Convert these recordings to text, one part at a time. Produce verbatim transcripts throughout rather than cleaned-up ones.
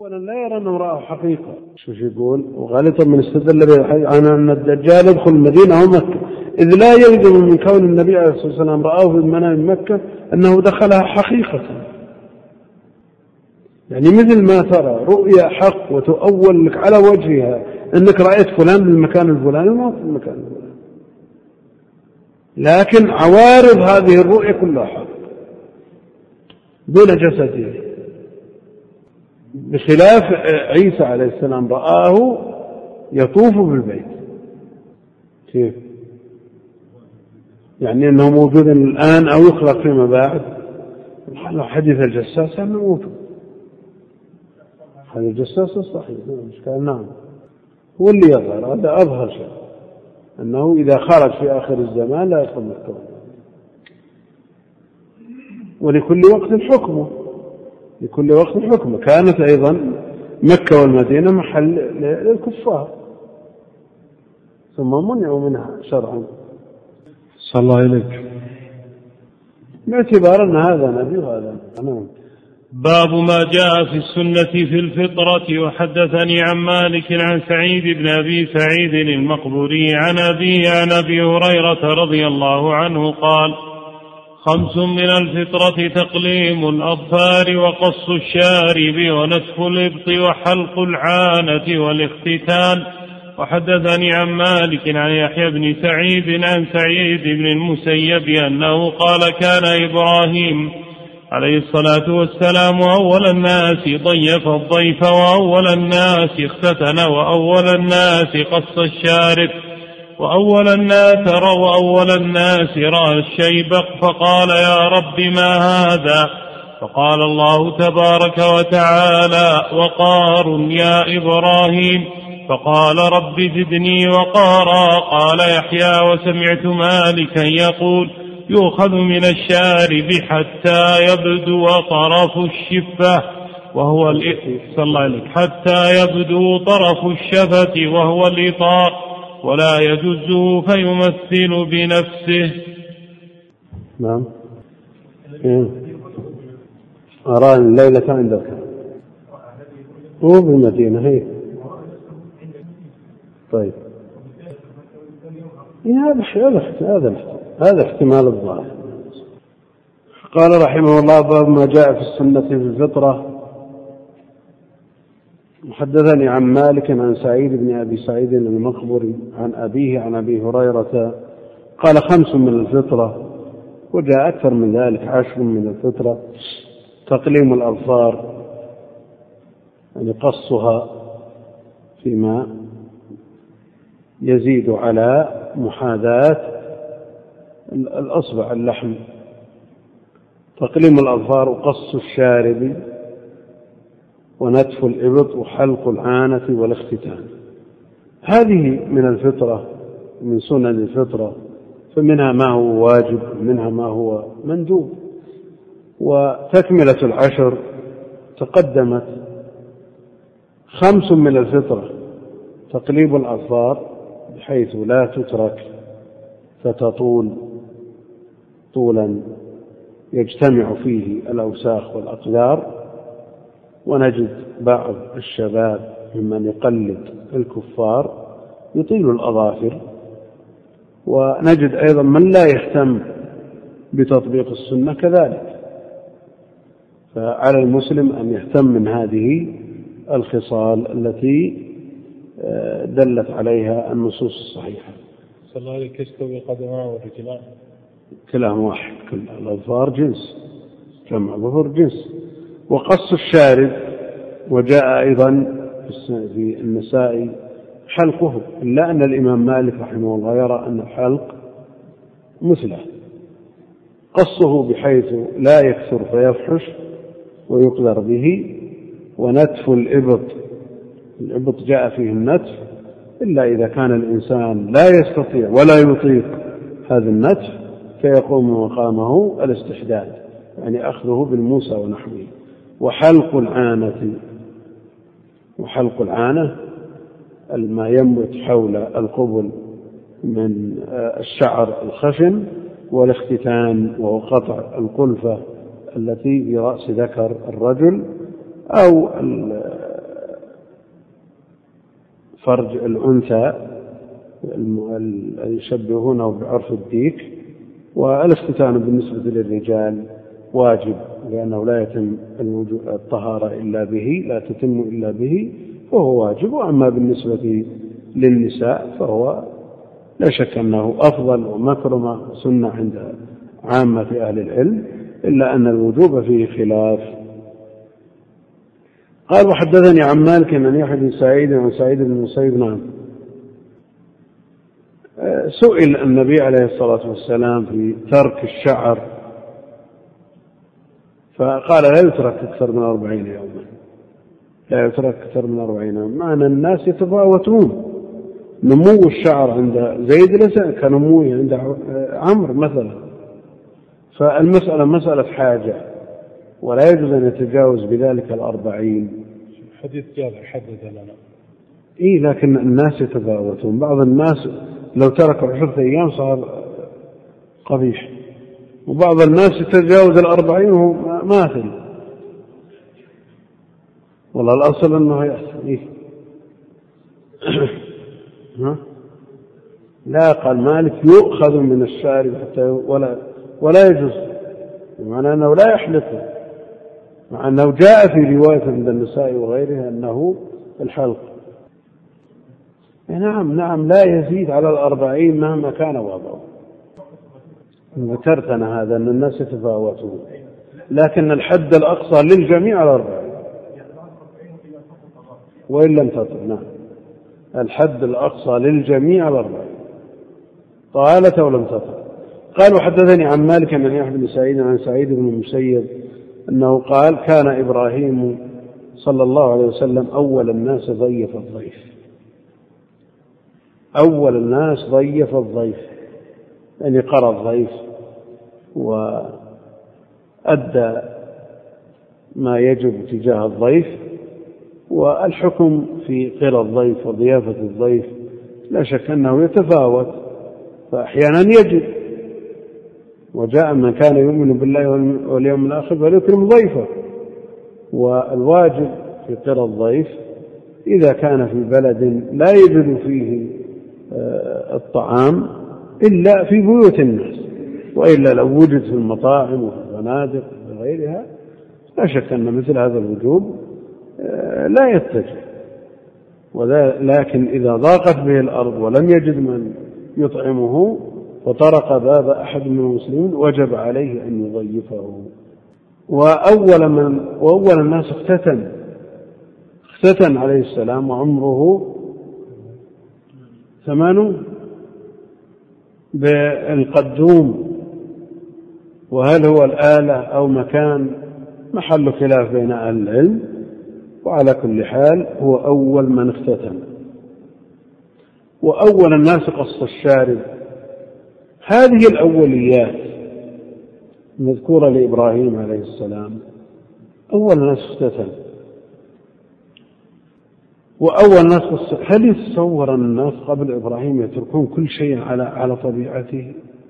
لا يرى أنه رأى حقيقة. شو يقول؟ وغالطا من استدل عن أن الدجال يدخل المدينة ومكة، إذ لا يلزم من كون النبي عليه الصلاة والسلام رآه في المنام مكة أنه دخلها حقيقة. يعني مثل ما ترى رؤيا حق وتؤول لك على وجهها أنك رأيت فلان بالمكان الفلاني وما في المكان الفلاني، لكن عوارض هذه الرؤيا كلها حق دون جسده، بخلاف عيسى عليه السلام رآه يطوف بالبيت. كيف؟ يعني أنه موجود الآن أو يخلق فيما بعد. حديث الجساس أنه موجود، هذا الجساس الصحيح نعم هو اللي يظهر، هذا أظهر شيء أنه إذا خرج في آخر الزمان لا يدخل مكة، ولكل وقت حكمه، لكل وقت حكمه. كانت أيضا مكة والمدينة محل للكفار ثم منعوا منها شرعا. صلى الله عليك، باعتبار أن هذا نبي وهذا نعم. باب ما جاء في السنة في الفطرة. وحدثني عن مالك عن سعيد بن أبي سعيد المقبوري عن أبيه عن أبي هريرة رضي الله عنه قال: خمس من الفطرة تقليم الأظفار وقص الشارب ونتف الإبط وحلق العانة والاختتان. وحدثني عن مالك عن يحيى بن سعيد عن سعيد بن المسيب أنه قال: كان إبراهيم عليه الصلاة والسلام أول الناس ضيف الضيف وأول الناس اختتن وأول الناس قص الشارب وأول الناس وأول الناس رأى الشيبق، فقال: يا رب ما هذا؟ فقال الله تبارك وتعالى: وقار يا إبراهيم. فقال: رب زدني وقارا. قال يحيى: وسمعت مالكا يقول: يؤخذ من الشارب حتى يبدو طرف الشفة وهو صلى الله عليه حتى يبدو طرف الشفة وهو الإطار، ولا يجزه فيمثل بنفسه. نعم. أرى الليلة عندك هو بالمدينة هي. طيب هذا هذا هذا احتمال الظاهر. قال رحمه الله: باب ما جاء في السنة في الفطرة. حدثني عن مالك عن سعيد بن أبي سعيد المقبري عن أبيه عن أبي هريرة قال: خمس من الفطرة. وجاء أكثر من ذلك: عشر من الفطرة تقليم الأظفار، يعني قصها فيما يزيد على محاذاة الأصبع اللحم، تقليم الأظفار وقص الشارب ونتف الإبط وحلق العانة والاختتان. هذه من الفطرة، من سنن الفطرة، فمنها ما هو واجب ومنها ما هو مندوب. وتكملة العشر تقدمت: خمس من الفطرة تقليب الأظفار بحيث لا تترك فتطول طولا يجتمع فيه الأوساخ والأقدار. ونجد بعض الشباب ممن يقلد الكفار يطيل الأظافر، ونجد أيضا من لا يهتم بتطبيق السنة كذلك. فعلى المسلم أن يهتم من هذه الخصال التي دلت عليها النصوص الصحيحة. صلى الله عليه يستوي قدماه ورجلاه كلام واحد، كل الأظفار جنس، جمع ظفر جنس. وقص الشارب، وجاء أيضا في النساء حلقه، إلا أن الإمام مالك رحمه الله يرى أن الحلق مثله، قصه بحيث لا يكثر فيفحش ويقدر به. ونتف الإبط، الإبط جاء فيه النتف إلا إذا كان الإنسان لا يستطيع ولا يطيق هذا النتف فيقوم مقامه الاستحداد، يعني أخذه بالموسى ونحوه. وحلق العانة، وحلق العانة ما ينبت حول القبل من الشعر الخشن. والاختتان وهو قطع القلفة التي في رأس ذكر الرجل أو فرج الأنثى الذي يشبهونه بعرف الديك. والاختتان بالنسبة للرجال واجب، لأنه لا يتم الطهارة إلا به، لا تتم إلا به، فهو واجب. وأما بالنسبة للنساء فهو لا شك أنه أفضل ومكرمة سنة عند عامة أهل العلم، إلا أن الوجوب فيه خلاف. قال وحدثني عن مالك عن يحيى بن سعيد عن سعيد بن المسيب نعم سئل النبي عليه الصلاة والسلام في ترك الشعر فقال لا يترك أكثر من أربعين يوما، لا يترك أكثر من أربعين يوما، مع أن الناس يتفاوتون. نمو الشعر عند زيد ليس كنموه عند عمرو مثلا، فالمسألة مسألة حاجة ولا يجوز أن يتجاوز بذلك الأربعين. حديث جابر حدث لنا إيه، لكن الناس يتفاوتون. بعض الناس لو تركوا عشرة أيام صار قبيح، وبعض الناس يتجاوز الأربعين وهو ماثل. والله الأصل أنه يحسن. إيه؟ لا، قال مالك يؤخذ من الشارب حتى ولا ولا يجوز، بمعنى أنه لا يحلقه، مع أنه جاء في رواية عند النساء وغيرها أنه الحلق. نعم نعم لا يزيد على الأربعين مهما كان وضعه. ذكرت أنا هذا أن الناس يتفاوتون، لكن الحد الأقصى للجميع على الأربعين وإن لم تطل. نعم الحد الأقصى للجميع على الأربعين طالت ولم تطل. قال وحدثني عن مالك عن يحيى بن سعيد عن سعيد بن المسيب أنه قال كان إبراهيم صلى الله عليه وسلم أول الناس ضيف الضيف، أول الناس ضيف الضيف، يعني قرى الضيف وأدى ما يجب تجاه الضيف. والحكم في قرى الضيف وضيافة الضيف لا شك أنه يتفاوت، فأحيانا يجب، وجاء من كان يؤمن بالله واليوم الآخر فليكرم ضيفه. والواجب في قرى الضيف إذا كان في بلد لا يجد فيه الطعام إلا في بيوت الناس، وإلا لو وجد في المطاعم وفي الفنادق وغيرها لا شك أن مثل هذا الوجوب لا يتجه. لكن إذا ضاقت به الأرض ولم يجد من يطعمه وطرق باب أحد من المسلمين وجب عليه أن يضيفه. وأول, من وأول الناس اختتن اختتن عليه السلام وعمره ثمان بالقدوم، وهل هو الآلة أو مكان محل خلاف بين أهل العلم، وعلى كل حال هو أول من اختتن. وأول الناس قص الشارب. هذه الأوليات مذكورة لإبراهيم عليه السلام، أول الناس اختتن وأول ناس قص. هل يتصور الناس قبل إبراهيم يتركون كل شيء على على طبيعته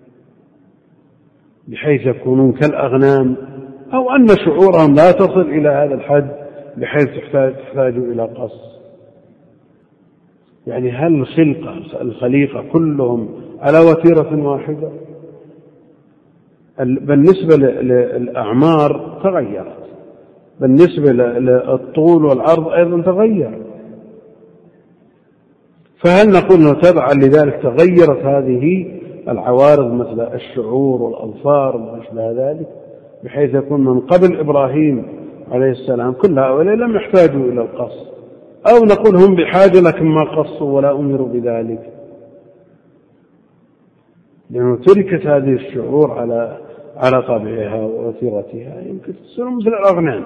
بحيث يكونون كالأغنام، أو أن شعورهم لا تصل إلى هذا الحد بحيث تحتاج إلى قص؟ يعني هل الخلقة الخليقة كلهم على وتيرة واحدة؟ بالنسبة للأعمار تغيرت، بالنسبة للطول والعرض أيضا تغير. فهل نقول أنه تبعا لذلك تغيرت هذه العوارض مثل الشعور والأظفار وما أشبه ذلك، بحيث يكون من قبل إبراهيم عليه السلام كل هؤلاء لم يحتاجوا إلى القص، أو نقول هم بحاجة لكن ما قصوا ولا أمروا بذلك، لأنه تركت هذه الشعور على على طبيعها ووتيرتها، يمكن تصير مثل الأغنام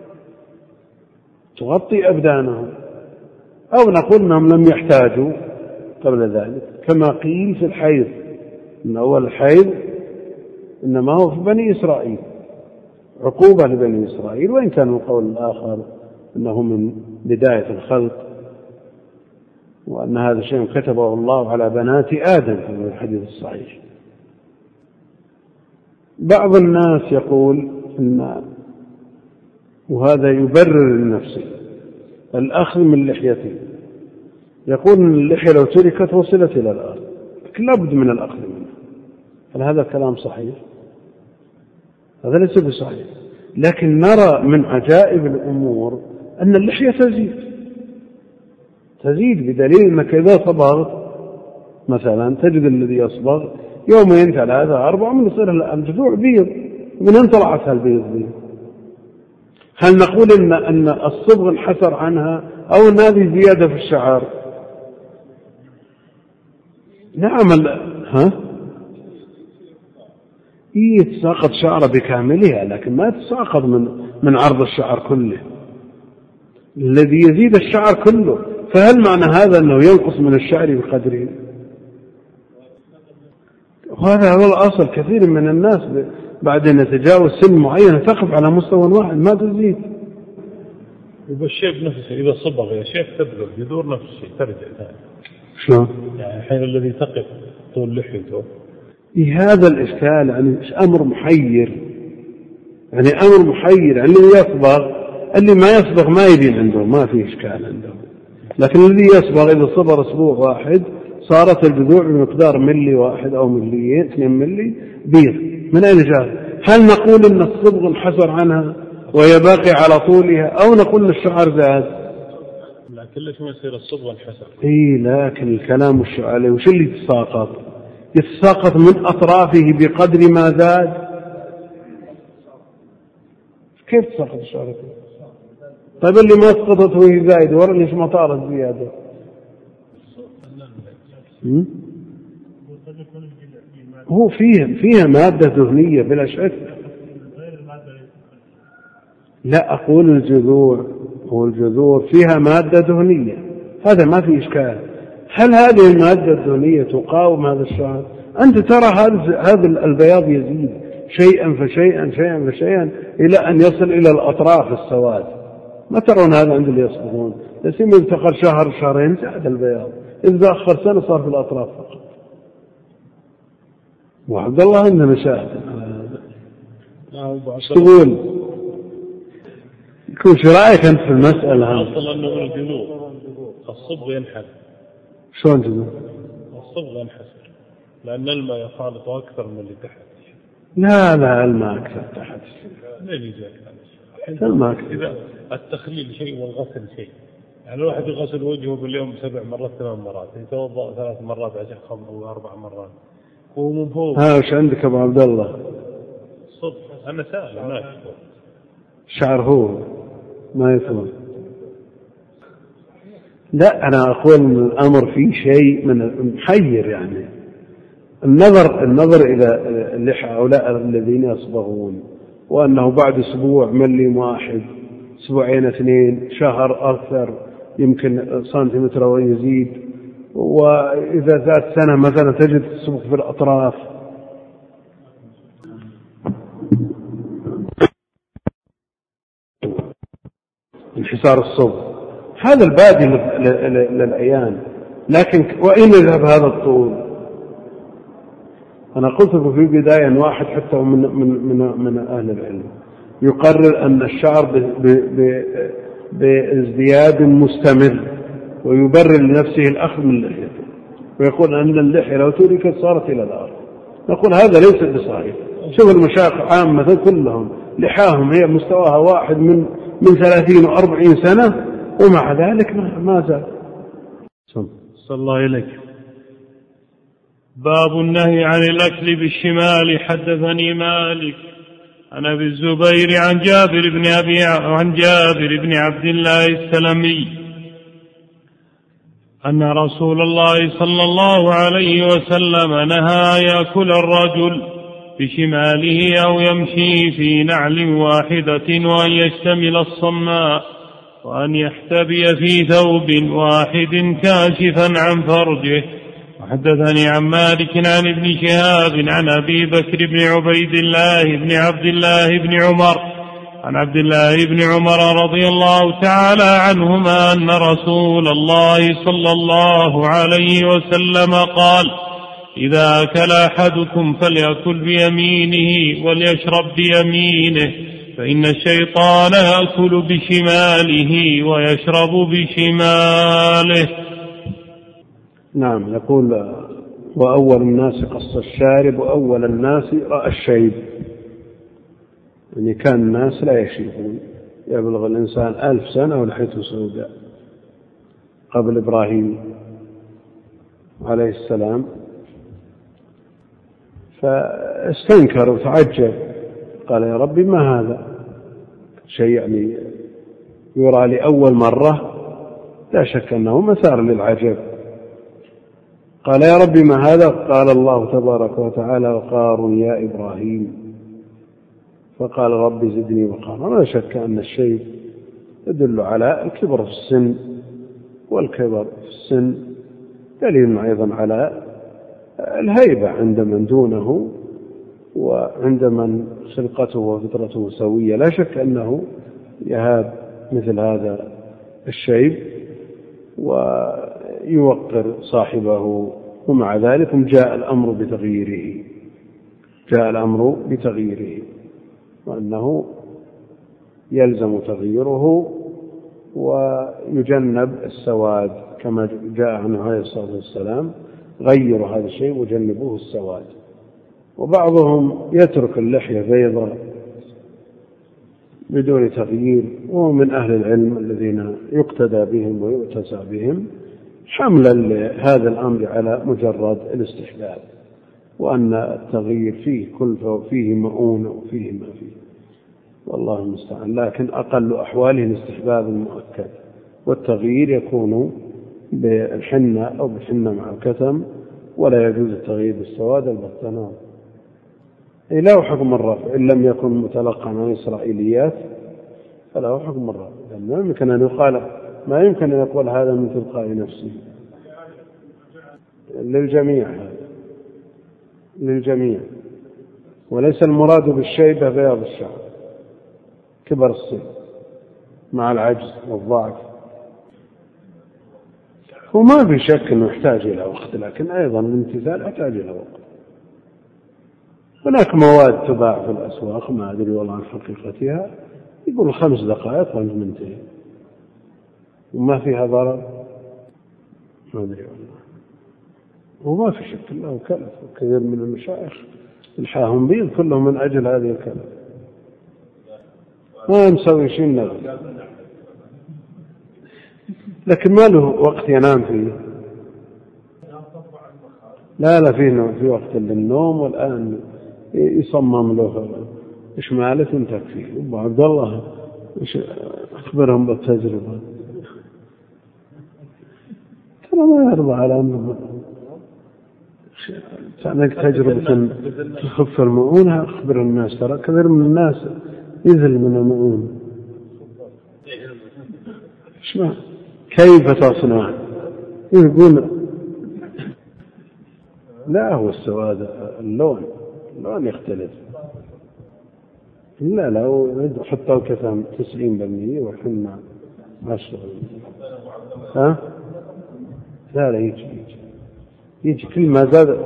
تغطي أبدانهم. أو نقول أنهم لم يحتاجوا قبل ذلك، كما قيل في الحيض إن أول الحيض إنما هو في بني إسرائيل، عقوبة لبني إسرائيل، وإن كان القول الآخر أنه من بداية الخلق، وأن هذا شيء كتبه الله على بنات آدم في الحديث الصحيح. بعض الناس يقول إن وهذا يبرر لنفسه الأخذ من لحيته، يقول إن اللحية لو تركت وصلت إلى الأرض، لكن لابد من الأخذ منها. هل هذا الكلام صحيح؟ هذا ليس بصحيح. لكن نرى من عجائب الأمور أن اللحية تزيد تزيد بدليل أنك إذا صبغت مثلا تجد الذي يصبغ يومين ثلاثة أربعة من يصير الجذوع بيض. من أين طلعت هالبيض دي؟ هل نقول إن أن الصبغ انحسر عنها أو أن هذه زيادة في الشعر؟ نعم. ها؟ إيه تساقط شعر بكاملها، لكن ما تساقط من من عرض الشعر كله، الذي يزيد الشعر كله. فهل معنى هذا أنه ينقص من الشعر بقدره؟ وهذا هو الأصل. كثير من الناس بعد أن يتجاوز سن معينة تقف على مستوى واحد ما تزيد. وبالشيء نفسه إذا صبغ يا شيخ تبلغ يدور نفس الشيء ترجع ثاني. شلون؟ يعني الحين الذي تقف طول لحيته. هذا الإشكال يعني أمر محير، يعني أمر محير. يعني اللي يصبغ اللي ما يصبغ ما يبين عنده، ما في إشكال عنده. لكن الذي يصبغ إذا صبر أسبوع واحد صارت الجذوع بمقدار ملي واحد أو مليين اثنين ملي بيض. من أين جاء؟ هل نقول إن الصبغ انحسر عنها وهي باقي على طولها، أو نقول إن الشعر زاد؟ لكن ليش ما يصير الصبغ انحسر؟ إيه لكن الكلام وش عليه؟ وش اللي يتساقط؟ يتساقط من أطرافه بقدر ما زاد. كيف تساقط الشعر؟ طيب اللي ما سقطت وهي زايدة ورا ليش ما طارت زيادة؟ هو فيها فيها مادة دهنية بلا شك. لا أقول الجذوع، هو الجذوع فيها مادة دهنية، هذا ما في إشكال. هل هذه المادة الدهنية تقاوم هذا الشعر؟ أنت ترى هذا هذا البياض يزيد شيئا فشيئا شيئا فشيئا إلى أن يصل إلى الأطراف السواد. ما ترون هذا عند اللي يصبغون؟ يسمى ينتقل شهر شهرين زاد البياض، إذا أخر سنة صار في الأطراف فقط. وعبد الله عندنا شاهد تقول يكون شو رأيك أنت في المسألة؟ أصلا أنه الجنوب الصبغ ينحل. شلون تقول؟ الصبغ ينحسر لأن الماء يخالط أكثر من اللي تحت. لا لا الماء أكثر تحت. ليه يجي الماء أكثر. إذا التخليل شيء والغسل شيء. يعني الواحد يغسل وجهه باليوم سبع مرات ثمان مرات، يتوضأ ثلاث مرات عشان خمس أو أربع مرات. هو من فوق. ها وش عندك أبو عبد الله؟ صدق أنا سائل ما يفهم. شعر هو ما يفهم. لا أنا أقول إن الأمر فيه شيء من محير. يعني النظر النظر إلى اللحى هؤلاء الذين يصبغون، وأنه بعد أسبوع ملي واحد، أسبوعين اثنين، شهر أكثر، يمكن سنتيمتر ويزيد، وإذا زاد سنة مثلا تجد الصبغ في الأطراف. انحسار الصبغ هذا البادي للعيان. لكن وإن يذهب هذا الطول؟ أنا قلت في البداية أن واحد حتى من, من, من, من أهل العلم يقرر أن الشعر بازدياد مستمر ويبرر لنفسه الأخذ من لحيته، ويقول أن اللحية لو تركت صارت إلى الأرض. نقول هذا ليس بصحيح. شوف المشايخ عامة كلهم لحاهم هي مستواها واحد من من ثلاثين وأربعين سنة، ومع ذلك ما زال. صلى الله عليك. باب النهي عن الأكل بالشمال. حدثني مالك عن أبي الزبير عن جابر بن أبي عن جابر بن عبد الله السلمي أن رسول الله صلى الله عليه وسلم نهى يأكل الرجل بشماله أو يمشي في نعل واحدة، وأن يشتمل الصماء، وأن يحتبي في ثوب واحد كاشفا عن فرجه. وحدثني عن مالك عن ابن شهاب عن أبي بكر بن عبيد الله بن عبد الله بن عمر عن عبد الله بن عمر رضي الله تعالى عنهما أن رسول الله صلى الله عليه وسلم قال: إذا أكل أحدكم فليأكل بيمينه وليشرب بيمينه، فإن الشيطان يأكل بشماله ويشرب بشماله. نعم، يقول وأول الناس قص الشارب وأول الناس رأى الشيب، يعني كان الناس لا يشيبون، يبلغ الإنسان ألف سنة ولحيته سوداء قبل إبراهيم عليه السلام، فاستنكر وتعجب، قال يا ربي ما هذا شيء يعني يرى لأول مرة، لا شك أنه مثار للعجب. قال يا ربي ما هذا؟ قال الله تبارك وتعالى وقار يا إبراهيم، فقال ربي زدني وقارا. لا شك أن الشيء يدل على الكبر في السن، والكبر في السن دليل أيضا على الهيبة عند من دونه وعند من خلقته وفطرته سوية. لا شك أنه يهاب مثل هذا الشيء ويوقر صاحبه، ومع ذلك جاء الأمر بتغييره جاء الأمر بتغييره وأنه يلزم تغييره ويجنب السواد، كما جاء عنه عليه الصلاة والسلام غيروا هذا الشيء وجنبوه السواد. وبعضهم يترك اللحية بيضاء بدون تغيير، ومن أهل العلم الذين يقتدى بهم ويؤتسى بهم، حملا لهذا الأمر على مجرد الاستحباب، وأن التغيير فيه كلفة وفيه مؤونة وفيه ما فيه، والله المستعان. لكن أقل أحواله الاستحباب المؤكد، والتغيير يكون بالحنة أو بالحنة مع الكتم، ولا يجوز التغيير بالسواد البطانات. له حكم الرفع إن لم يكن متلقى عن إسرائيليات، فله حكم الرفع، لأنه ما يمكن أن يقال ما يمكن أن يقول هذا من تلقاء نفسه. للجميع هذا للجميع، وليس المراد بالشيبة بياض الشعر، كبر السن مع العجز والضعف. وما في شك أنه يحتاج إلى وقت، لكن أيضا الامتثال يحتاج إلى وقت. هناك مواد تباع في الأسواق ما أدري والله عن حقيقتها، يقول خمس دقائق وأنت منتهي وما فيها ضرر، ما أدري والله. وما في شك له كلف، وكثير من المشايخ الحاهم بيض كلهم من أجل هذه الكلف، ما مسوي شيء نفسه، لكن ما له وقت ينام فيه. لا لا فيه في وقت للنوم، والآن يصمم له إيش مالك تكفيه. أبو عبد الله أخبرهم بالتجربة، ترى ما يرضى على أنه تعمل تجربة تخف المؤونة. أخبر الناس، ترى كثير من الناس يذل من المؤونة. كيف تصنع؟ يقول لا، هو السواد اللون اللون يختلف. لا لا حتى الكتم تسعين بالمئة وحنا عشرة. ها لا لا يجي يجي يجي كل ما زاد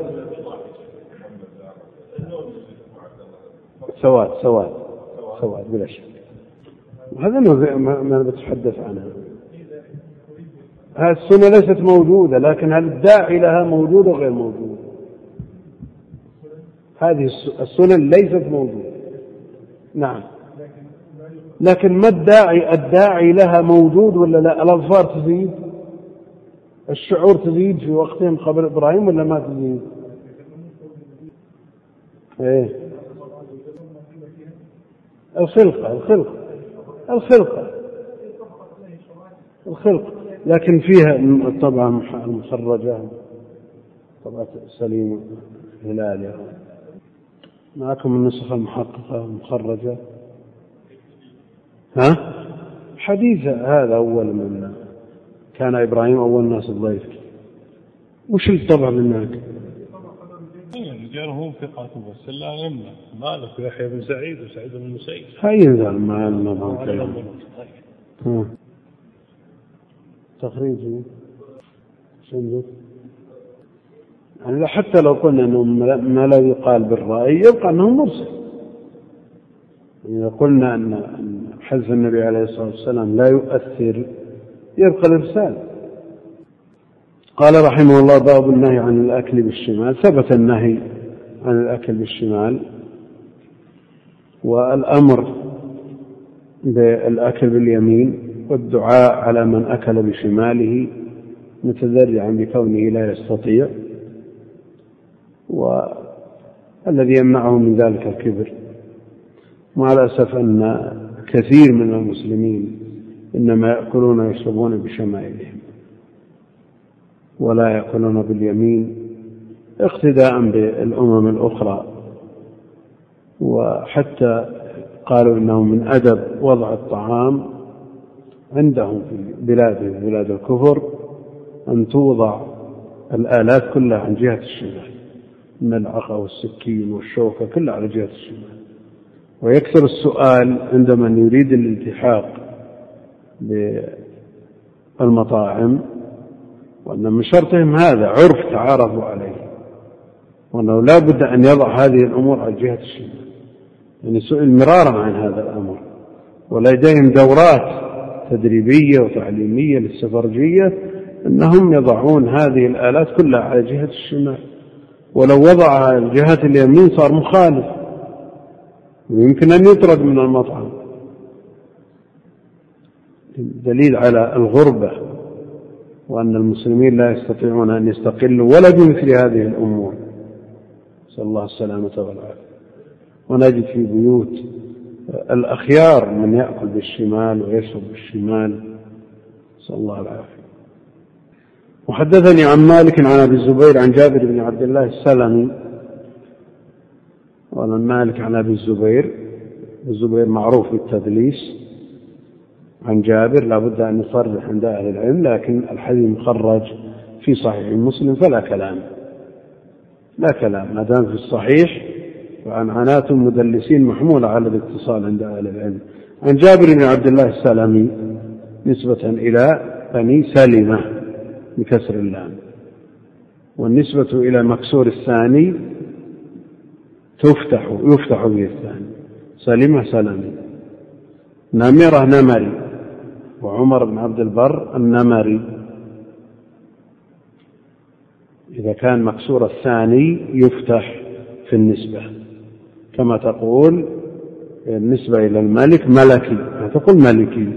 سواد سواد سواد بلا شك. هذا ما بتحدث عنها. هذه السنة ليست موجودة، لكن هل الداعي لها موجود وغير موجود؟ هذه السنة ليست موجودة، نعم، لكن ما الداعي الداعي لها موجود ولا لا؟ الأظفار تزيد، الشعور تزيد في وقتهم قبل إبراهيم ولا ما تزيد؟ إيه الخلقة الخلقة الخلقة الخلقة لكن فيها طبعا المخرجة طبعا سليمة هلالية. معكم النسخة المحققة المخرجة؟ ها حديث هذا أول من كان إبراهيم أول الناس الضيف. وش الطبع منك؟ رجالهم ثقات بس لا يمنع مالك يحيى بن سعيد وسعيد بن المسيب هاي ينزل مع النظام كلام. ها تخريجي شنو يعني؟ حتى لو قلنا أنه ما لا يقال بالرأي يبقى أنه مرسل. إذا قلنا أن حذف النبي عليه الصلاة والسلام لا يؤثر يبقى الإرسال. قال رحمه الله: باب النهي عن الأكل بالشمال. ثبت النهي عن الأكل بالشمال، والأمر بالأكل باليمين، والدعاء على من أكل بشماله متذرعا بكونه لا يستطيع، والذي يمنعه من ذلك الكبر. مع الأسف أن كثير من المسلمين إنما يأكلون ويشربون بشمائلهم ولا يأكلون باليمين اقتداء بالأمم الأخرى، وحتى قالوا إنه من أدب وضع الطعام عندهم في بلادهم بلاد الكفر أن توضع الآلات كلها عن جهة الشمال، الملعقة والسكين والشوكة كلها على جهة الشمال. ويكثر السؤال عند من يريد الالتحاق بالمطاعم، وأن من شرطهم هذا عرف تعارفوا عليه، وأنه لا بد أن يضع هذه الأمور على جهة الشمال. يعني سئل مرارا عن هذا الأمر، ولديهم دورات تدريبية وتعليمية للسفرجية أنهم يضعون هذه الآلات كلها على جهة الشمال، ولو وضعها على جهة اليمين صار مخالف ويمكن أن يطرد من المطعم. دليل على الغربة، وأن المسلمين لا يستطيعون أن يستقلوا ولا بمثل هذه الأمور، نسأل الله السلامة والعافية. ونجد في بيوت الأخيار من يأكل بالشمال ويشرب بالشمال، نسأل الله العافية. وحدثني عن مالك عن أبي الزبير عن جابر بن عبد الله السلمي. وعن مالك عن أبي الزبير، الزبير معروف بالتدليس، عن جابر لا بد أن يصرح عند أهل العلم، لكن الحديث مخرج في صحيح مسلم فلا كلام لا كلام ما دام في الصحيح، وعنعنات المدلسين محمولة على الاتصال عند أهل العلم. عن جابر بن عبد الله السلمي نسبة إلى بني سلمة بكسر اللام، والنسبة إلى مكسور الثاني تفتح يفتح به الثاني، سلمة سلمي. نمرة نمري، وعمر بن عبد البر النمري. إذا كان مكسور الثاني يفتح في النسبة، كما تقول النسبة إلى الملك ملكي، تقول ملكي.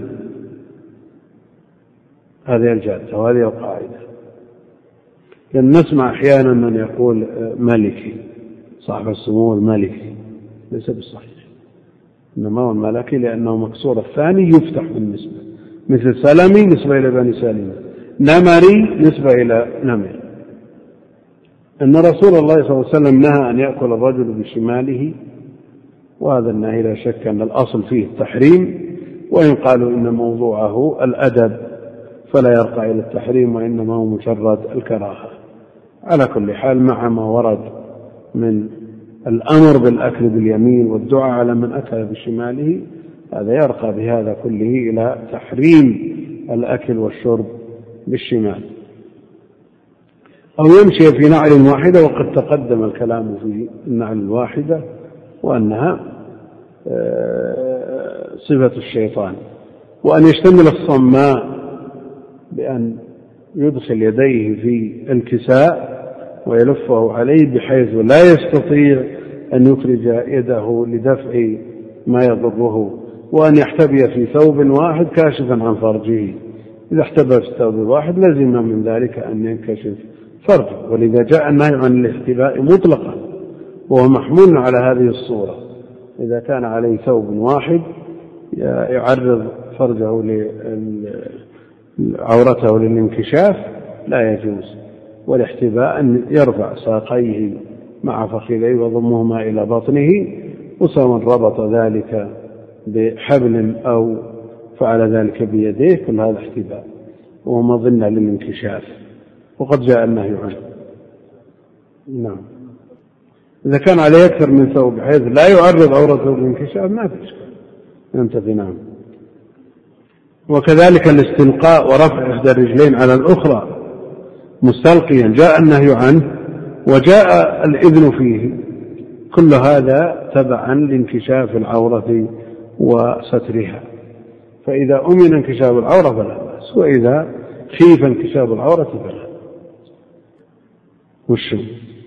هذه الجادة وهذه القاعدة. لأن نسمع أحيانا من يقول ملكي، صاحب السمو الملكي، ليس بالصحيح، إنما هو الملكي لأنه مكسور الثاني يفتح بالنسبة، مثل سلمي نسبة إلى بني سلمة، نمري نسبة إلى نمر. أن رسول الله صلى الله عليه وسلم نهى أن يأكل الرجل بشماله، وهذا النهي لا شك أن الأصل فيه التحريم، وإن قالوا إن موضوعه الأدب فلا يرقى إلى التحريم، وإنما هو مجرد الكراهة. على كل حال، مع ما ورد من الأمر بالأكل باليمين والدعاء على من أكل بشماله، هذا يرقى بهذا كله إلى تحريم الأكل والشرب بالشمال، أو يمشي في نعل واحدة، وقد تقدم الكلام في النعل الواحدة وأنها صفة الشيطان. وأن يشتمل الصماء بأن يدخل يديه في الكساء ويلفه عليه بحيث لا يستطيع أن يخرج يده لدفع ما يضره، وأن يحتبي في ثوب واحد كاشفا عن فرجه. إذا احتبى في الثوب الواحد لزم من ذلك أن ينكشف فرجه، ولذا جاء النهي عن الاحتباء مطلقا، وهو محمول على هذه الصورة. إذا كان عليه ثوب واحد يعرض فرجه عورته للانكشاف لا يجوز. والاحتباء أن يرفع ساقيه مع فخذيه وضمهما إلى بطنه، وسواء ربط ذلك بحبل أو فعل ذلك بيديه، كل هذا احتباء وهو مظنة للانكشاف، وقد جاء النهي عنه. نعم. إذا كان عليه أكثر من ثوب بحيث لا يعرض عورته للانكشاف ما في إشكال، ينتفي. نعم. وكذلك الاستلقاء ورفع إحدى الرجلين على الأخرى مستلقيا جاء النهي عنه وجاء الإذن فيه، كل هذا تبعا لانكشاف العورة وسترها. فإذا أمن انكشاف العورة فلا بأس، وإذا خيف انكشاف العورة فلا. وشو؟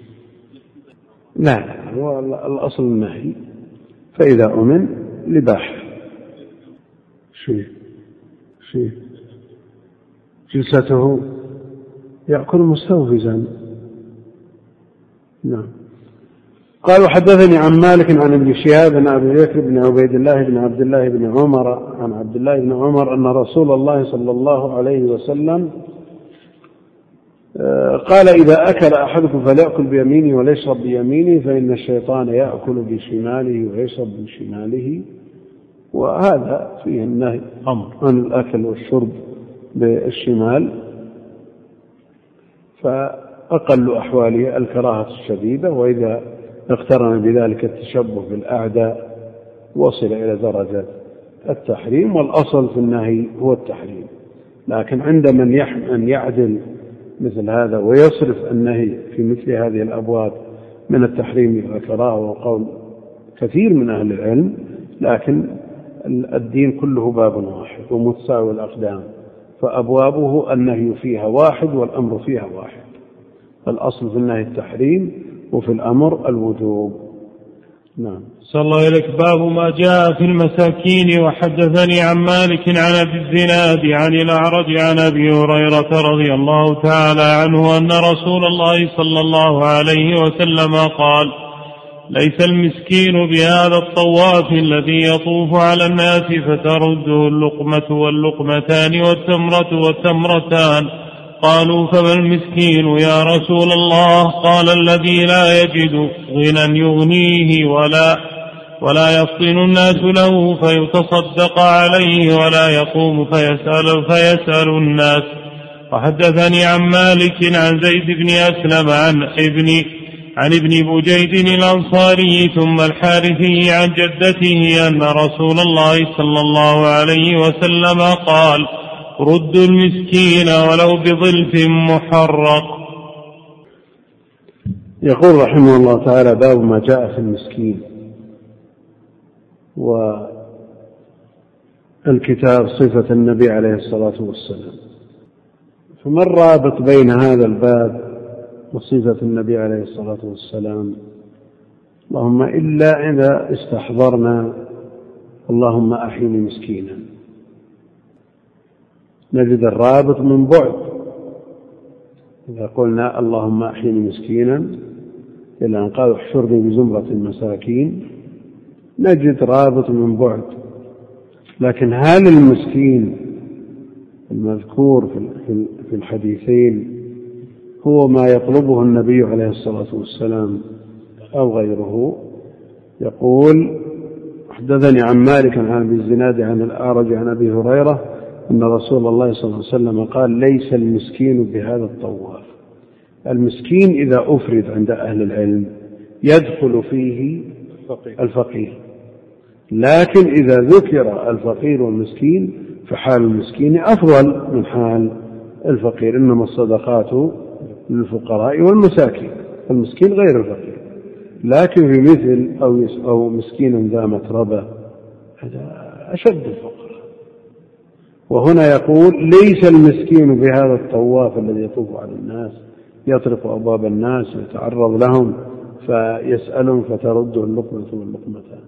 لا لا، هو الأصل النهي، فإذا أمن لباح. شيء شيء جلسته يأكل مستوفزا. نعم. قال وحدثني عن مالك عن ابن شهاب عن أبي بكر بن عبيد الله بن عبد الله بن عمر عن عبد الله بن عمر أن رسول الله صلى الله عليه وسلم قال إذا أكل أحدكم فليأكل بيمينه وليشرب بيمينه فإن الشيطان يأكل بشماله ويشرب بشماله. وهذا فيه النهي عن الأكل والشرب بالشمال، فأقل أحواله الكراهة الشديدة، وإذا اقترن بذلك التشبه بالأعداء وصل إلى درجة التحريم، والأصل في النهي هو التحريم. لكن عند من يعدل مثل هذا ويصرف النهي في مثل هذه الأبواب من التحريم إلى الكراهة، وقول كثير من أهل العلم، لكن الدين كله باب واحد ومتساوي الأقدام، فأبوابه النهي فيها واحد والأمر فيها واحد. الأصل في النهي التحريم وفي الأمر الوجوب. نعم. صلى الله إليك. باب ما جاء في المساكين. وحدثني عن مالك عن أبي الزناد عن الأعرج عن أبي هريرة رضي الله تعالى عنه أن رسول الله صلى الله عليه وسلم قال ليس المسكين بهذا الطواف الذي يطوف على الناس فترده اللقمة واللقمتان والتمرة والتمرتان. قالوا فما المسكين يا رسول الله؟ قال الذي لا يجد غنى يغنيه ولا ولا يفطن الناس له فيتصدق عليه ولا يقوم فيسأل, فيسأل الناس. وحدثني عن مالك عن زيد بن أسلم عن ابن عن ابن بجيد الأنصاري ثم الحارثي عن جدته أن رسول الله صلى الله عليه وسلم قال ردوا المسكين ولو بظلف محرق. يقول رحمه الله تعالى باب ما جاء في المسكين. والكتاب صفة النبي عليه الصلاة والسلام، فما الرابط بين هذا الباب وصفة النبي عليه الصلاة والسلام؟ اللهم إلا إذا استحضرنا اللهم أحيني مسكينا نجد الرابط من بعد. إذا قلنا اللهم أحيني مسكينا إلا أن قال احشرني بزمرة المساكين نجد رابط من بعد. لكن هل المسكين المذكور في الحديثين هو ما يطلبه النبي عليه الصلاة والسلام أو غيره؟ يقول حدثني عن مالك عن أبي الزناد عن الأعرج عن أبي هريرة أن رسول الله صلى الله عليه وسلم قال ليس المسكين بهذا الطواف. المسكين إذا أفرد عند أهل العلم يدخل فيه الفقير، لكن إذا ذكر الفقير والمسكين فحال المسكين أفضل من حال الفقير. إنما الصدقات للفقراء والمساكين، المسكين غير الفقير. لكن في مثل أو, أو مسكين ذا متربة هذا أشد الفقر. وهنا يقول ليس المسكين بهذا الطواف الذي يطوف على الناس يطرق أبواب الناس ويتعرض لهم فيسألهم فترده اللقمة واللقمتان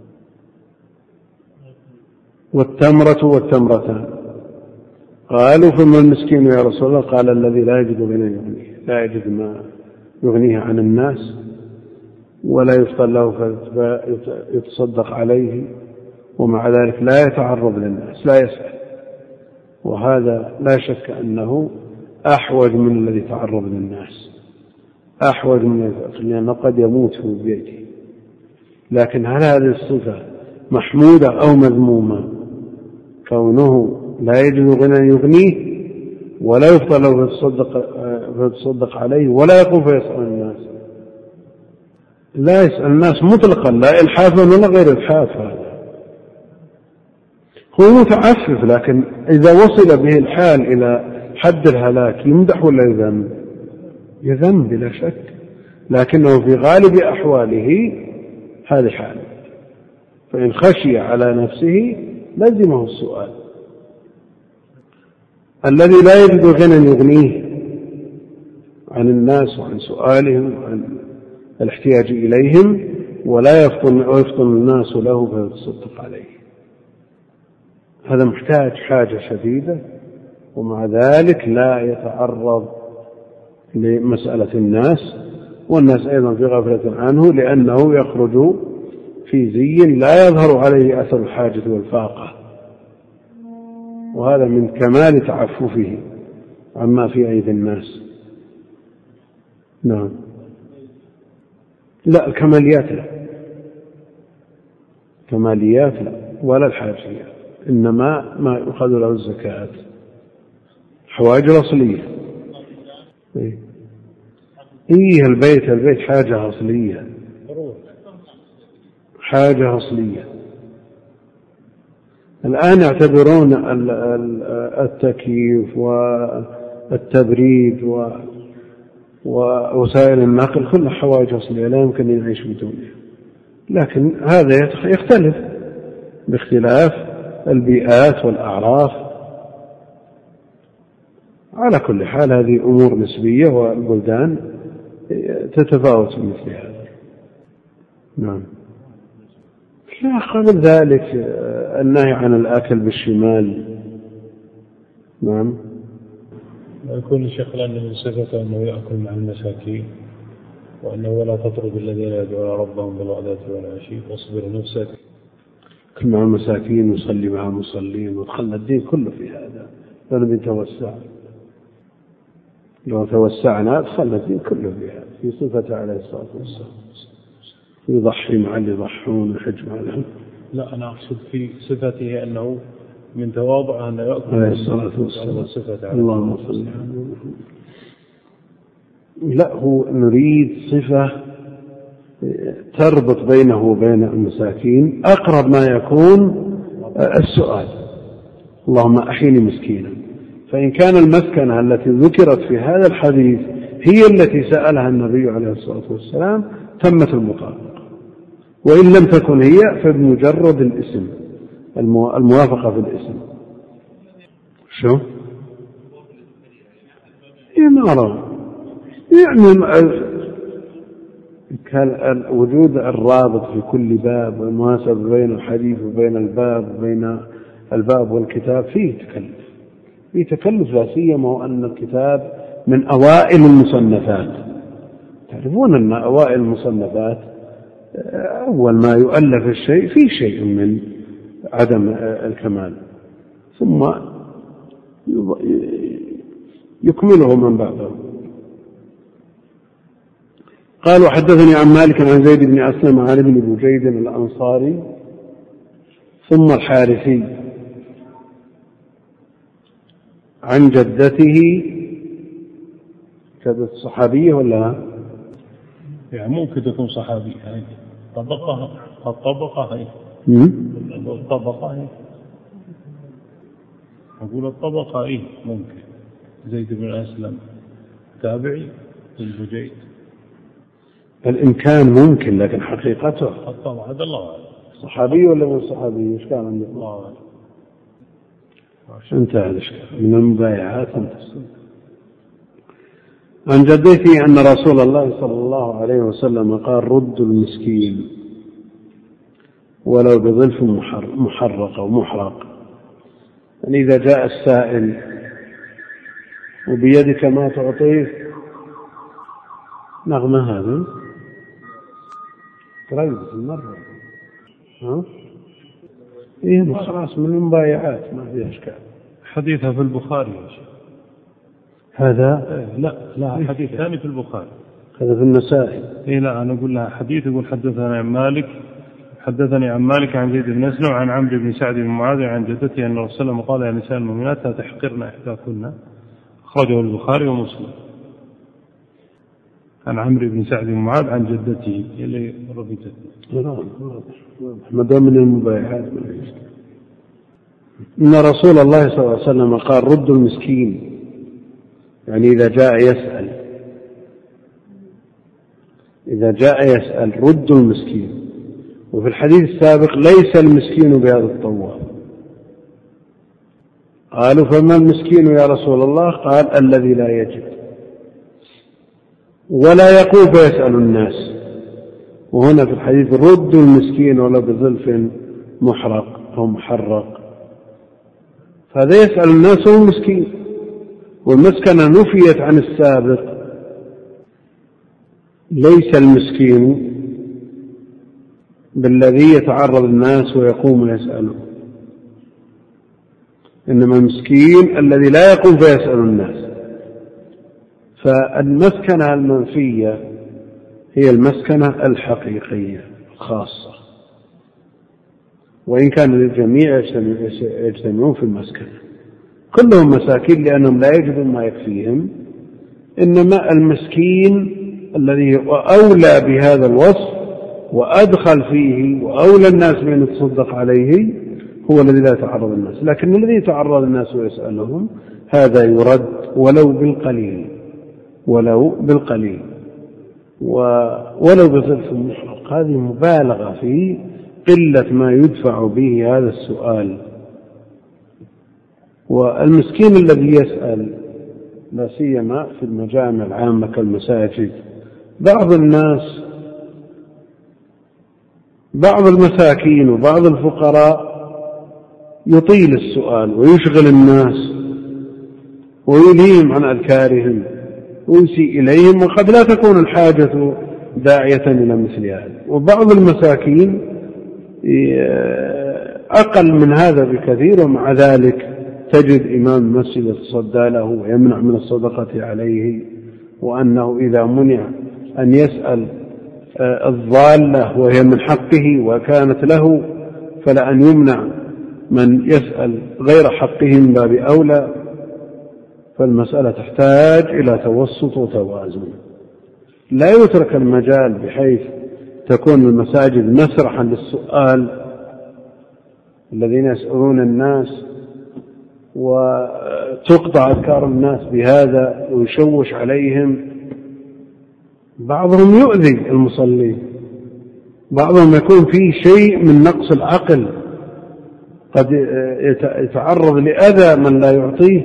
والتمرة والتمرتان. قالوا فما المسكين يا رسول الله؟ قال الذي لا يجد غنى يغنيه، لا يجد ما يغنيه عن الناس ولا يفطن له فيتصدق عليه، ومع ذلك لا يتعرض للناس لا يسأل. وهذا لا شك أنه أحوج من الذي تعرض للناس، أحوج من لأنه قد يموت في بيته. لكن هل هذه الصفة محمودة أو مذمومة؟ كونه لا يجد غنى يغنيه ولا يفطن له فيتصدق, فيتصدق عليه ولا يقوم فيسأل الناس، لا يسأل الناس مطلقا، لا إلحافا ولا غير إلحاف. هذا هو متعفف، لكن إذا وصل به الحال إلى حد الهلاك يمدح ولا يذم؟ يذم بلا شك، لكنه في غالب أحواله هذه حاله. فإن خشي على نفسه لزمه السؤال. الذي لا يجد غنى يغنيه عن الناس وعن سؤالهم وعن الاحتياج إليهم، ولا يفطن, ويفطن الناس له فيتصدق عليه. هذا محتاج حاجة شديدة، ومع ذلك لا يتعرض لمسألة الناس، والناس أيضا في غفلة عنه، لأنه يخرج في زي لا يظهر عليه أثر الحاجة والفاقة، وهذا من كمال تعففه عما في أيدي الناس. نعم. لا، الكماليات لا، كماليات لا، ولا الحاجيات، إنما ما يؤخذ له الزكاة، حوائج الأصلية. إيه, إيه البيت البيت حاجة أصلية، حاجة أصلية. الآن يعتبرون التكييف والتبريد ووسائل النقل كلها حوائج أصلية لا يمكن أن يعيش بدونها، لكن هذا يختلف باختلاف البيئات والأعراف. على كل حال هذه أمور نسبية، والبلدان تتفاوت مثل هذا. نعم. لا، قبل ذلك النهي عن الأكل بالشمال. نعم. يكون الشيخ لأن من صفته أنه يأكل مع المساكين، وأنه لا تطرد الذين يدعون ربهم بالغداة والعشي، واصبر نفسك كل مع المساكين وصلي مع المصلين، ودخلنا الدين كله في هذا. لو نبي نتوسع، لو توسعنا دخلنا الدين كله في هذا، في صفته عليه الصلاة والسلام، يضحي مع اللي يضحون ويحج مع الهم. لا، أنا أقصد في صفته أنه من تواضعه أنه يأكل عليه الصلاة والسلام. اللهم صل. لا، هو نريد صفة تربط بينه وبين المساكين، أقرب ما يكون السؤال اللهم أحيني مسكينا. فإن كان المسكنة التي ذكرت في هذا الحديث هي التي سألها النبي عليه الصلاة والسلام تمت المطابقة، وإن لم تكن هي فبمجرد الاسم، الموافقة في الاسم. شو؟ إمارة يعني كان وجود الرابط في كل باب والمناسبة بين الحديث وبين الباب وبين الباب والكتاب فيه تكلف، فيه تكلف، لا سيما وأن الكتاب من أوائل المصنفات. تعرفون أن أوائل المصنفات أول ما يؤلف الشيء فيه شيء من عدم الكمال، ثم يكمله من بعده. قال وحدثني عن مالك عن زيد بن أسلم عن ابن بجيد الأنصاري ثم الحارثي عن جدته. كانت صحابية ولا يعني ممكن تكون صحابية يعني طبقها الطبقة هي الطبقة هي أقول الطبقة إيه ممكن زيد بن أسلم تابعي البجيد الإمكان ممكن، لكن حقيقته الطبع هذا الله أعلم صحابي ولا من صحابي. إيش كان عندك؟ الله أعلم. انتهى الإشكال من المبايعات. عن جدتي أن رسول الله صلى الله عليه وسلم قال رد المسكين ولو بظلف محرق أو محرق، يعني إذا جاء السائل وبيدك ما تعطيه نغمة هذه قريبة المرة ها إيه خلاص من المبايعات ما فيها إشكال. حديثها في البخاري يا شيخ هذا إيه لا لا حديث ثاني في البخاري هذا في النسائي. إيه لا أنا أقول لها حديث يقول حدثنا عن مالك حدثني عن مالك عن زيد بن أسلم عن عمرو بن سعد بن معاذ عن جدته أن الرسول صلى الله عليه وسلم قال يا نساء المؤمنات لا تحقرن إحداكن، أخرجه البخاري ومسلم. عن عمرو بن سعد بن معاذ عن جدته اللي ربيته. ما دام من المبايعات إن رسول الله صلى الله عليه وسلم قال رد المسكين، يعني إذا جاء يسأل إذا جاء يسأل رد المسكين. وفي الحديث السابق ليس المسكين بهذا الطواف. قالوا فما المسكين يا رسول الله؟ قال الذي لا يجد. ولا يقوم فيسأل الناس. وهنا في الحديث ردوا المسكين ولو بظلف محرق أو محرق، فهذا يسأل الناس وهو مسكين، والمسكنة نفيت عن السابق. ليس المسكين بالذي يتعرض الناس ويقوم ويسأله، إنما المسكين الذي لا يقوم فيسأل الناس. فالمسكنة المنفية هي المسكنة الحقيقية الخاصة، وإن كان للجميع يجتمعون في المسكنة، كلهم مساكين لأنهم لا يجدون ما يكفيهم، إنما المسكين الذي هو أولى بهذا الوصف وأدخل فيه وأولى الناس بأن يتصدق عليه هو الذي لا يتعرض الناس. لكن الذي يتعرض الناس ويسألهم هذا يرد ولو بالقليل، ولو بالقليل ولو بظلف محرق. هذه مبالغة في قلة ما يدفع به هذا السؤال. والمسكين الذي يسأل لا سيما في المجامع العامة كالمساجد، بعض الناس بعض المساكين وبعض الفقراء يطيل السؤال ويشغل الناس ويلهيهم عن أذكارهم ويسيء إليهم، وقد لا تكون الحاجة داعية إلى مثل هذا. وبعض المساكين أقل من هذا بكثير، ومع ذلك تجد إمام المسجد يتصدى له ويمنع من الصدقة عليه، وأنه إذا منع أن يسأل الضالة وهي من حقه وكانت له فلأن يمنع من يسأل غير حقه من باب أولى. فالمسألة تحتاج إلى توسط وتوازن، لا يترك المجال بحيث تكون المساجد مسرحا للسؤال الذين يسألون الناس وتقطع أذكار الناس بهذا ويشوش عليهم. بعضهم يؤذي المصلين، بعضهم يكون فيه شيء من نقص العقل، قد يتعرض لأذى من لا يعطيه،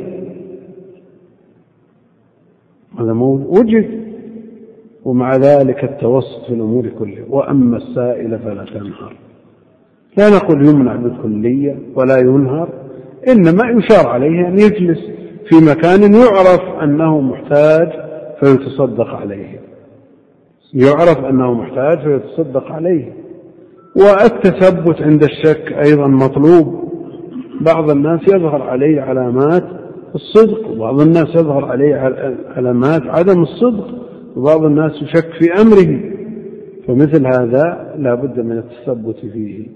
هذا وجد. ومع ذلك التوسط في الأمور كلها. وأما السائل فلا تنهر، لا نقول يمنع بالكلية ولا ينهر، إنما يشار عليه أن يجلس في مكان يعرف أنه محتاج فيتصدق عليه، يعرف أنه محتاج فيتصدق عليه. والتثبت عند الشك أيضا مطلوب. بعض الناس يظهر عليه علامات الصدق، وبعض الناس يظهر عليه علامات عدم الصدق، وبعض الناس يشك في أمره، فمثل هذا لا بد من التثبت فيه.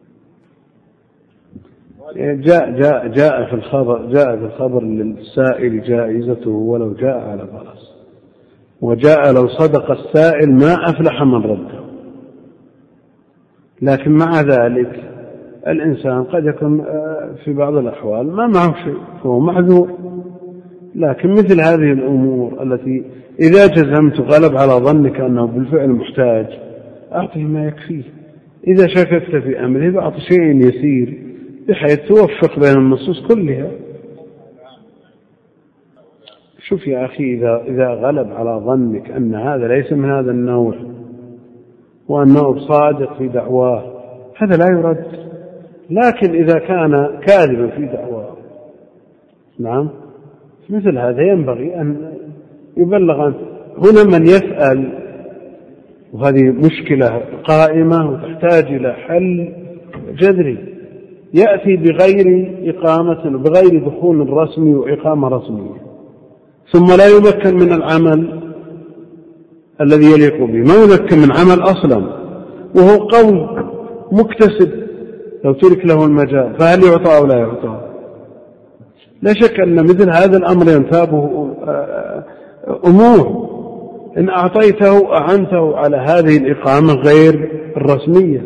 جاء جاء جاء في الخبر جاء في الخبر للسائل جائزته ولو جاء على فرس، وجاء لو صدق السائل ما أفلح من رده. لكن مع ذلك الإنسان قد يكون في بعض الأحوال ما معه شيء فهو معذور. لكن مثل هذه الأمور التي إذا جزمت غلب على ظنك أنه بالفعل محتاج أعطيه ما يكفيه. إذا شككت في أمره فأعطي شيء يسير بحيث توفق بين النصوص كلها. شوف يا أخي، إذا, إذا غلب على ظنك أن هذا ليس من هذا النوع وأنه صادق في دعواه هذا لا يرد. لكن إذا كان كاذبا في دعواه نعم مثل هذا ينبغي أن يبلغ عنه. هنا من يسأل، وهذه مشكلة قائمة وتحتاج إلى حل جذري، يأتي بغير إقامة وبغير دخول رسمي وإقامة رسمية، ثم لا يمكن من العمل الذي يليق به، ما يمكن من عمل أصلا، وهو قوي مكتسب لو ترك له المجال، فهل يعطى أو لا يعطى؟ لا شك أن مثل هذا الأمر ينتابه أمور، إن أعطيته أعنته على هذه الإقامة غير الرسمية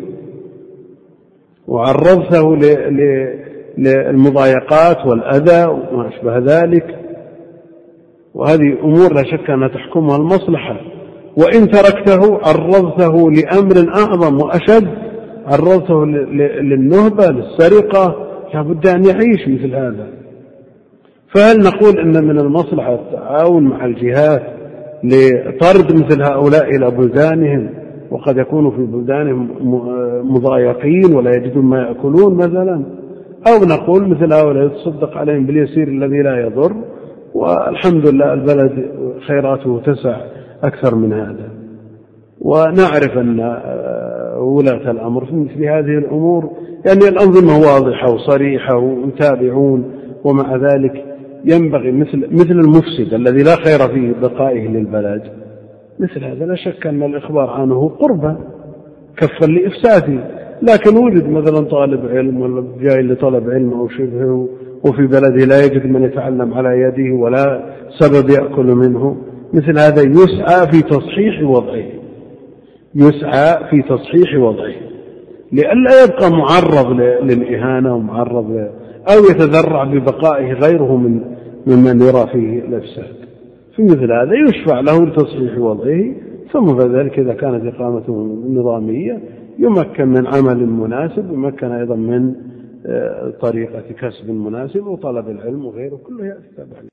وعرضته للمضايقات والأذى وما أشبه ذلك، وهذه أمور لا شك أنها تحكمها المصلحة. وإن تركته عرضته لأمر أعظم وأشد، عرضته للنهبة للسرقة، لابد أن يعيش مثل هذا. فهل نقول إن من المصلحة التعاون مع الجهات لطرد مثل هؤلاء إلى بلدانهم، وقد يكونوا في بلدانهم مضايقين ولا يجدون ما يأكلون مثلا، أو نقول مثل هؤلاء يتصدق عليهم باليسير الذي لا يضر، والحمد لله البلد خيراته تسع أكثر من هذا. ونعرف أن ولاة الأمر في مثل هذه الأمور يعني الأنظمة واضحة وصريحة ومتابعون، ومع ذلك ينبغي مثل مثل المفسد الذي لا خير في بقائه للبلد، مثل هذا لا شك أن الإخبار عنه قربة كفا لإفساده. لكن وجد مثلا طالب علم ولا جاي لطلب علم أو شبهه وفي بلده لا يجد من يتعلم على يده ولا سبب يأكل منه، مثل هذا يسعى في تصحيح وضعه، يسعى في تصحيح وضعه لئلا يبقى معرض للإهانة ومعرض ل... أو يتذرع ببقائه غيره من ممن يرى فيه الإفساد. في مثل هذا يشفع له لتصحيح وضعه، ثم بعد ذلك إذا كانت إقامته نظامية يمكن من عمل مناسب، يمكن أيضا من طريقة كسب مناسب وطلب العلم وغيره، كله يأتي تبعا.